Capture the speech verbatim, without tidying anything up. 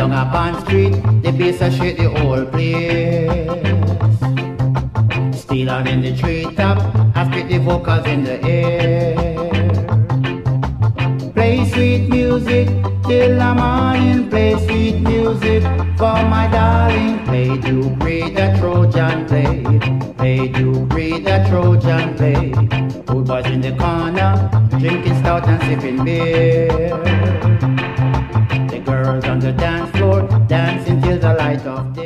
down a Bond Street, the bass a shake the whole place. Still on in the treetop, I spit the vocals in the air. Play sweet music till the morning, play sweet music for my darling. Play Duke Reid the Trojan play, play Duke Reid the Trojan play. Old boys in the corner, drinking stout and sipping beer. The girls on the dance floor, dancing till the light of day.